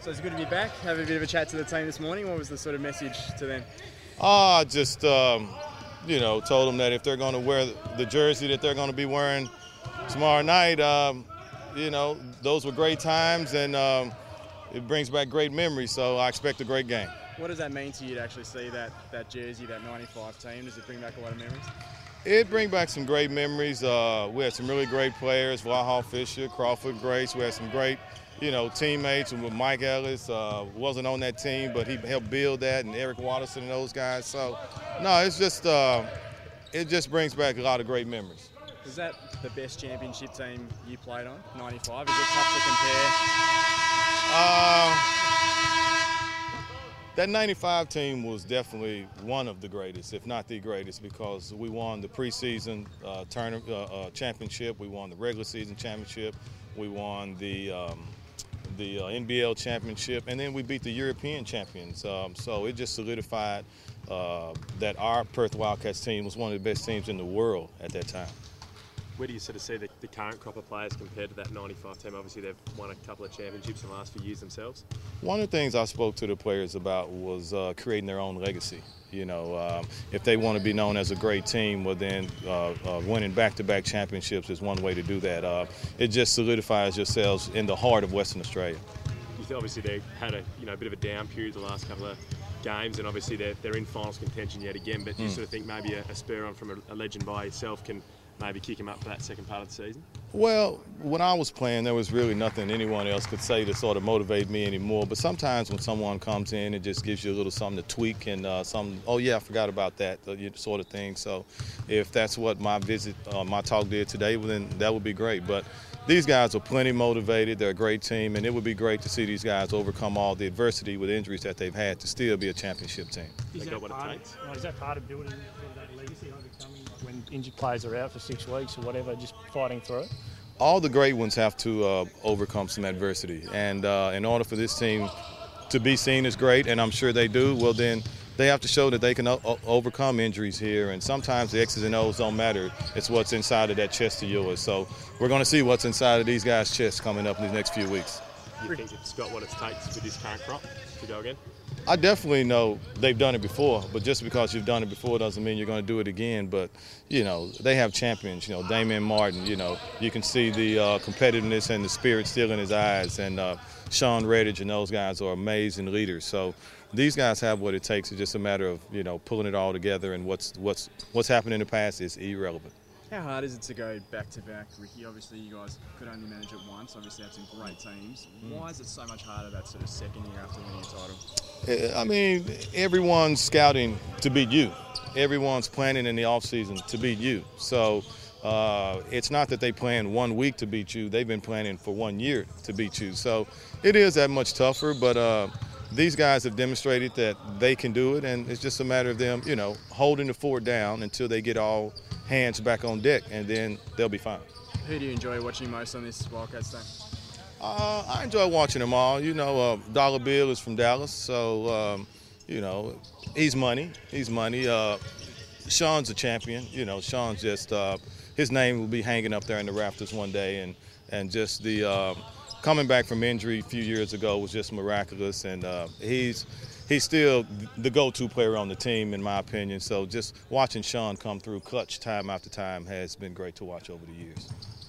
So it's good to be back. Have a bit of a chat to the team this morning. What was the sort of message to them? Just told them that if they're going to wear the jersey that they're going to be wearing tomorrow night, those were great times, and it brings back great memories. So I expect a great game. What does that mean to you to actually see that jersey, that 95 team? Does it bring back a lot of memories? It brings back some great memories. We had some really great players, Vlahol Fisher, Crawford Grace. We had some great, teammates. With Mike Ellis, wasn't on that team, but he helped build that, and Eric Watterson and those guys. So, no, it's just it just brings back a lot of great memories. Is that the best championship team you played on, 95? Is it tough to compare? That 95 team was definitely one of the greatest, if not the greatest, because we won the preseason championship, we won the regular season championship, we won the NBL championship, and then we beat the European champions. So it just solidified that our Perth Wildcats team was one of the best teams in the world at that time. Where do you sort of see the current crop of players compared to that 95 team? Obviously, they've won a couple of championships in the last few years themselves. One of the things I spoke to the players about was creating their own legacy. If they want to be known as a great team, well then winning back-to-back championships is one way to do that. It just solidifies yourselves in the heart of Western Australia. Obviously, they had a bit of a down period the last couple of games, and obviously they're in finals contention yet again. But do you sort of think maybe a spur on from a legend by itself can maybe kick him up for that second part of the season? Well, when I was playing, there was really nothing anyone else could say to sort of motivate me anymore. But sometimes when someone comes in, it just gives you a little something to tweak and oh yeah, I forgot about that, sort of thing. So if that's what my talk did today, well, then that would be great. But these guys are plenty motivated. They're a great team, and it would be great to see these guys overcome all the adversity with injuries that they've had to still be a championship team. Is that part of building that legacy, overcoming when injured players are out for 6 weeks or whatever, just fighting through it? All the great ones have to overcome some adversity, and in order for this team to be seen as great, and I'm sure they do, well then they have to show that they can overcome injuries here, and sometimes the X's and O's don't matter. It's what's inside of that chest of yours. So we're going to see what's inside of these guys' chests coming up in these next few weeks. Do you think it's got what it takes with this current crop to go again? I definitely know they've done it before, but just because you've done it before doesn't mean you're going to do it again. But, they have champions, Damian Martin, you can see the competitiveness and the spirit still in his eyes, and Sean Redditch and those guys are amazing leaders. So these guys have what it takes. It's just a matter of, pulling it all together, and what's happened in the past is irrelevant. How hard is it to go back-to-back, Ricky? Obviously, you guys could only manage it once. Obviously, had some great teams. Why is it so much harder that sort of second year after winning a title? I mean, everyone's scouting to beat you. Everyone's planning in the offseason to beat you. So it's not that they plan 1 week to beat you. They've been planning for 1 year to beat you. So it is that much tougher, but these guys have demonstrated that they can do it, and it's just a matter of them, holding the fort down until they get all hands back on deck, and then they'll be fine. Who do you enjoy watching most on this Wildcats team? I enjoy watching them all. Dollar Bill is from Dallas, so, he's money. Sean's a champion. Sean's just, his name will be hanging up there in the rafters one day, and just the coming back from injury a few years ago was just miraculous, and he's still the go-to player on the team, in my opinion. So just watching Sean come through clutch time after time has been great to watch over the years.